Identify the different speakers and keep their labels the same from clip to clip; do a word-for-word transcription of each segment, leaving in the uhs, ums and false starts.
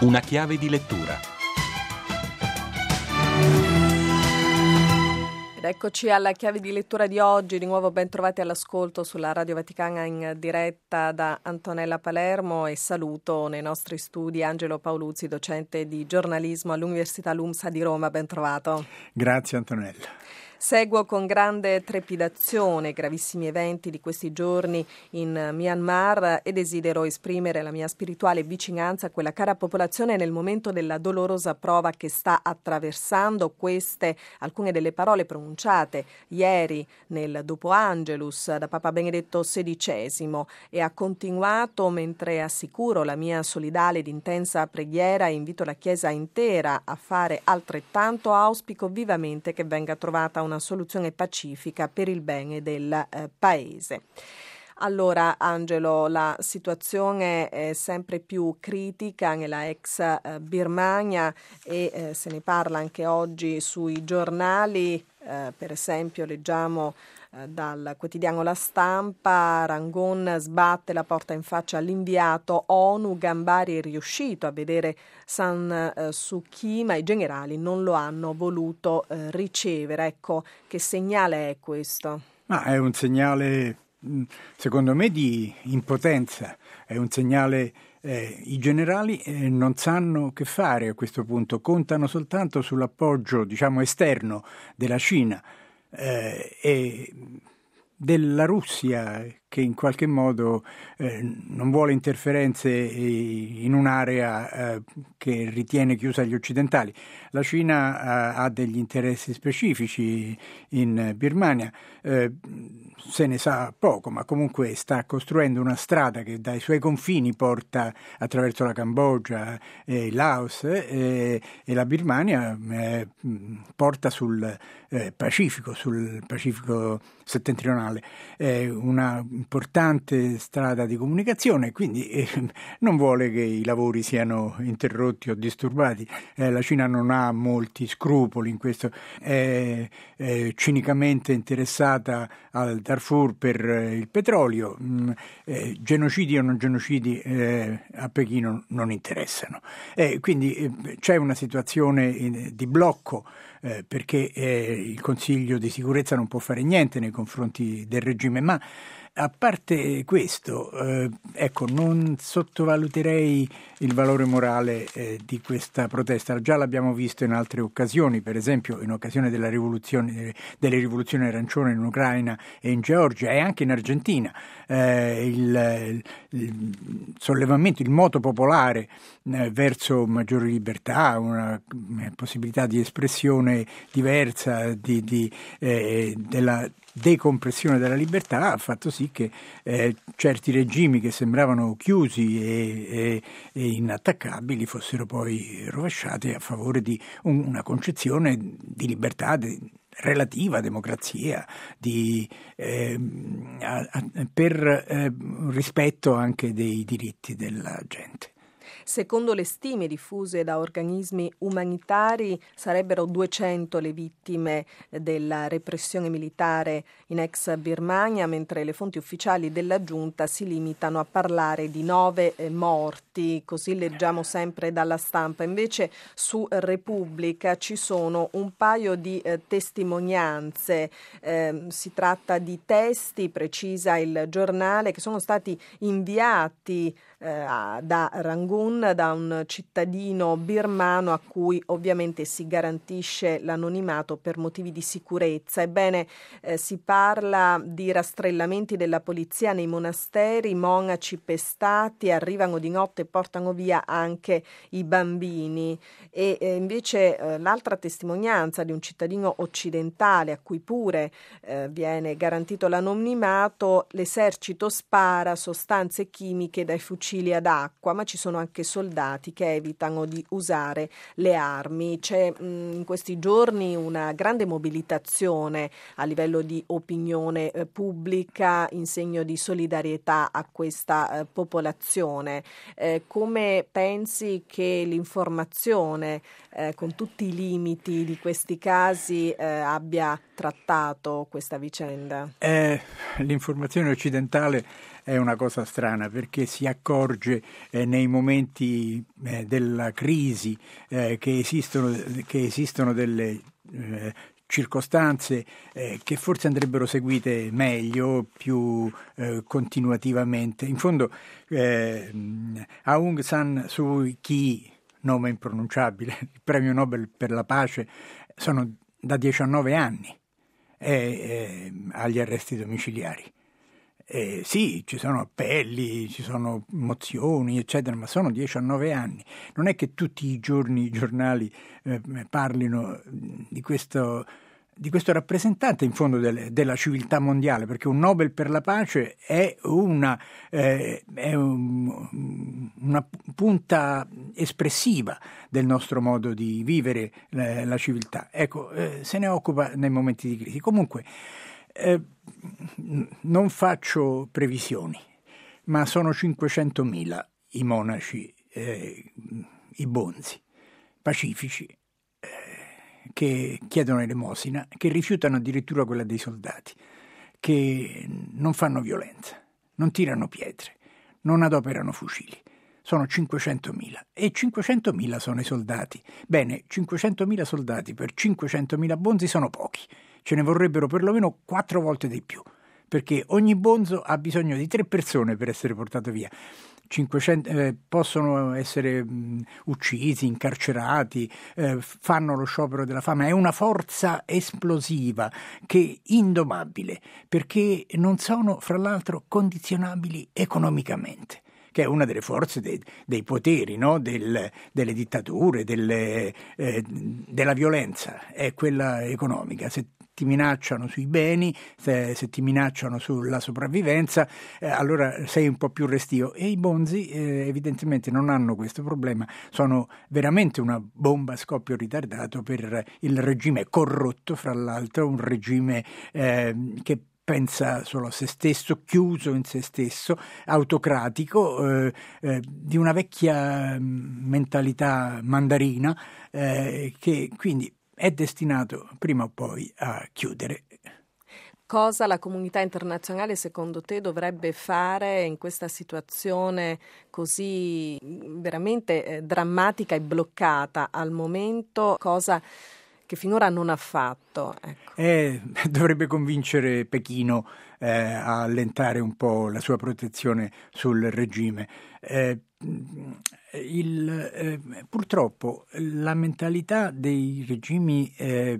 Speaker 1: Una chiave di lettura.
Speaker 2: Ed eccoci alla chiave di lettura di oggi, di nuovo ben trovati all'ascolto sulla Radio Vaticana in diretta da Antonella Palermo, e saluto nei nostri studi Angelo Paoluzzi, docente di giornalismo all'Università LUMSA di Roma. Ben trovato.
Speaker 3: Grazie Antonella.
Speaker 2: Seguo con grande trepidazione i gravissimi eventi di questi giorni in Myanmar e desidero esprimere la mia spirituale vicinanza a quella cara popolazione nel momento della dolorosa prova che sta attraversando. Queste alcune delle parole pronunciate ieri nel Dopo Angelus da Papa Benedetto sedicesimo, e ha continuato mentre assicuro la mia solidale ed intensa preghiera e invito la Chiesa intera a fare altrettanto. Auspico vivamente che venga trovata una soluzione pacifica per il bene del eh, Paese. Allora Angelo, la situazione è sempre più critica nella ex eh, Birmania e eh, se ne parla anche oggi sui giornali. Eh, per esempio leggiamo eh, dal quotidiano La Stampa: Rangoon sbatte la porta in faccia all'inviato ONU, Gambari è riuscito a vedere San eh, Suu Kyi ma i generali non lo hanno voluto eh, ricevere. Ecco, che segnale è questo?
Speaker 3: Ma è un segnale, secondo me, di impotenza, è un segnale. Eh, I generali eh, non sanno che fare a questo punto, contano soltanto sull'appoggio, diciamo, esterno della Cina eh, e della Russia, che in qualche modo eh, non vuole interferenze in un'area eh, che ritiene chiusa agli occidentali. La Cina eh, ha degli interessi specifici in Birmania, eh, se ne sa poco, ma comunque sta costruendo una strada che dai suoi confini porta attraverso la Cambogia e il Laos eh, e la Birmania eh, porta sul eh, Pacifico, sul Pacifico settentrionale, eh, una importante strada di comunicazione, quindi eh, non vuole che i lavori siano interrotti o disturbati. Eh, la Cina non ha molti scrupoli in questo, è, è cinicamente interessata al Darfur per eh, il petrolio. Mm, eh, genocidi o non genocidi eh, a Pechino non interessano. Eh, quindi eh, c'è una situazione in, di blocco eh, perché eh, il Consiglio di sicurezza non può fare niente nei confronti del regime, ma a parte questo, eh, ecco, non sottovaluterei il valore morale eh, di questa protesta. Già l'abbiamo visto in altre occasioni, per esempio in occasione della rivoluzione, delle rivoluzioni arancione in Ucraina e in Georgia e anche in Argentina. Eh, il, il sollevamento, il moto popolare eh, verso maggiori libertà, una eh, possibilità di espressione diversa di, di, eh, della decompressione della libertà ha fatto sì che eh, certi regimi che sembravano chiusi e, e, e inattaccabili fossero poi rovesciati a favore di un, una concezione di libertà de, relativa, democrazia, di, eh, a, a, per eh, rispetto anche dei diritti della gente.
Speaker 2: Secondo le stime diffuse da organismi umanitari sarebbero duecento le vittime della repressione militare in ex Birmania, mentre le fonti ufficiali della giunta si limitano a parlare di nove morti, così leggiamo sempre dalla Stampa. Invece su Repubblica ci sono un paio di eh, testimonianze, eh, si tratta di testi, precisa il giornale, che sono stati inviati eh, da Rangoon, da un cittadino birmano a cui ovviamente si garantisce l'anonimato per motivi di sicurezza. Ebbene, eh, si parla di rastrellamenti della polizia nei monasteri, monaci pestati, arrivano di notte e portano via anche i bambini. E eh, invece eh, l'altra testimonianza di un cittadino occidentale a cui pure eh, viene garantito l'anonimato: l'esercito spara sostanze chimiche dai fucili ad acqua, ma ci sono anche soldati che evitano di usare le armi. C'è mh, in questi giorni una grande mobilitazione a livello di opinione eh, pubblica in segno di solidarietà a questa eh, popolazione. Eh, come pensi che l'informazione, eh, con tutti i limiti di questi casi, eh, abbia trattato questa vicenda?
Speaker 3: Eh, l'informazione occidentale è una cosa strana, perché si accorge eh, nei momenti eh, della crisi eh, che esistono, che esistono delle eh, circostanze eh, che forse andrebbero seguite meglio, più eh, continuativamente. In fondo eh, Aung San Suu Kyi, nome impronunciabile, il premio Nobel per la pace, sono da diciannove anni eh, eh, agli arresti domiciliari. Eh, sì, ci sono appelli, ci sono mozioni, eccetera, ma sono diciannove anni. Non è che tutti i giorni i giornali eh, parlino di questo, di questo rappresentante, in fondo, del, della civiltà mondiale, perché un Nobel per la pace è una, eh, è un, una punta espressiva del nostro modo di vivere eh, la civiltà. Ecco, eh, se ne occupa nei momenti di crisi. Comunque, Eh, non faccio previsioni, ma sono cinquecentomila i monaci, eh, i bonzi, pacifici, eh, che chiedono elemosina, che rifiutano addirittura quella dei soldati, che non fanno violenza, non tirano pietre, non adoperano fucili. Sono cinquecentomila e cinquecentomila sono i soldati. Bene, cinquecentomila soldati per cinquecentomila bonzi sono pochi. Ce ne vorrebbero perlomeno quattro volte di più, perché ogni bonzo ha bisogno di tre persone per essere portato via. cinquecento, eh, possono essere mh, uccisi, incarcerati, eh, fanno lo sciopero della fame. È una forza esplosiva, che indomabile, perché non sono, fra l'altro, condizionabili economicamente, che è una delle forze dei, dei poteri, no? Del, delle dittature, delle, eh, della violenza, è quella economica. Se ti minacciano sui beni, se, se ti minacciano sulla sopravvivenza, eh, allora sei un po' più restio. E i bonzi eh, evidentemente non hanno questo problema, sono veramente una bomba a scoppio ritardato per il regime corrotto, fra l'altro, un regime eh, che pensa solo a se stesso, chiuso in se stesso, autocratico, eh, eh, di una vecchia mentalità mandarina, eh, che quindi è destinato prima o poi a chiudere.
Speaker 2: Cosa la comunità internazionale secondo te dovrebbe fare in questa situazione così veramente eh, drammatica e bloccata al momento? Cosa che finora non ha fatto? Ecco.
Speaker 3: Eh, dovrebbe convincere Pechino eh, a allentare un po' la sua protezione sul regime. Eh, il, eh, purtroppo la mentalità dei regimi eh,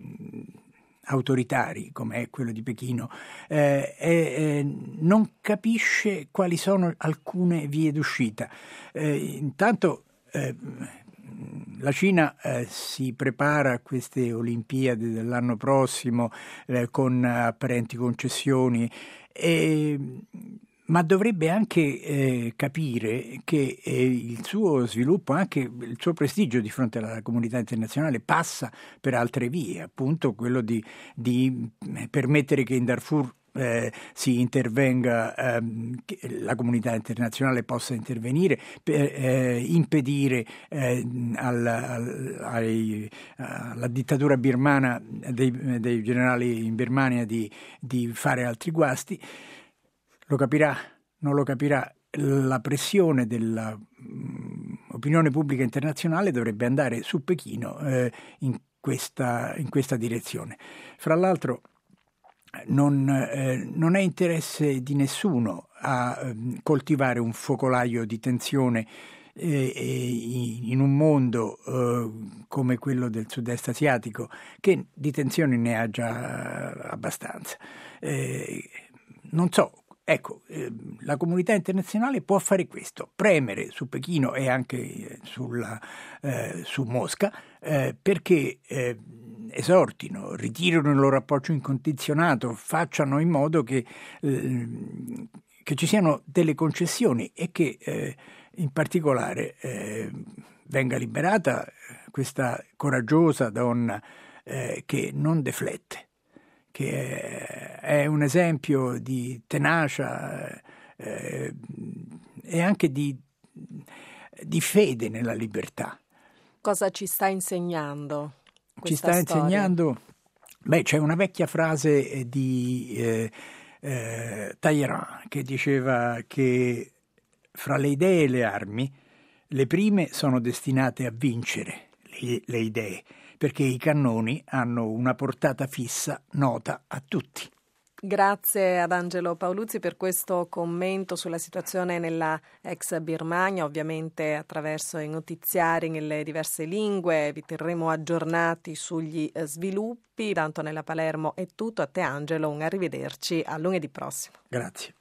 Speaker 3: autoritari, come è quello di Pechino, eh, eh, non capisce quali sono alcune vie d'uscita. Eh, intanto eh, la Cina eh, si prepara a queste Olimpiadi dell'anno prossimo eh, con apparenti concessioni, e, ma dovrebbe anche eh, capire che eh, il suo sviluppo, anche il suo prestigio di fronte alla comunità internazionale passa per altre vie, appunto quello di, di permettere che in Darfur Eh, si intervenga, ehm, che la comunità internazionale possa intervenire per eh, impedire eh, al, al, ai, alla dittatura birmana dei, dei generali in Birmania di, di fare altri guasti. Lo capirà, non lo capirà. La pressione dell'opinione pubblica internazionale dovrebbe andare su Pechino eh, in questa, in questa direzione. Fra l'altro Non, eh, non è interesse di nessuno a eh, coltivare un focolaio di tensione eh, in un mondo eh, come quello del sud-est asiatico, che di tensioni ne ha già abbastanza. Eh, non so, ecco, eh, la comunità internazionale può fare questo, premere su Pechino e anche sulla, eh, su Mosca, eh, perché eh, esortino, ritirino il loro appoggio incondizionato, facciano in modo che, eh, che ci siano delle concessioni e che eh, in particolare eh, venga liberata questa coraggiosa donna eh, che non deflette, che è un esempio di tenacia eh, e anche di, di fede nella libertà.
Speaker 2: Cosa ci sta insegnando?
Speaker 3: Ci sta
Speaker 2: storia?
Speaker 3: insegnando, beh, c'è una vecchia frase di, eh, eh, Talleyrand, che diceva che fra le idee e le armi, le prime sono destinate a vincere le, le idee, perché i cannoni hanno una portata fissa nota a tutti.
Speaker 2: Grazie ad Angelo Paoluzzi per questo commento sulla situazione nella ex Birmania, ovviamente attraverso i notiziari nelle diverse lingue. Vi terremo aggiornati sugli sviluppi. Da Antonella Palermo è tutto, a te Angelo, un arrivederci a lunedì prossimo.
Speaker 3: Grazie.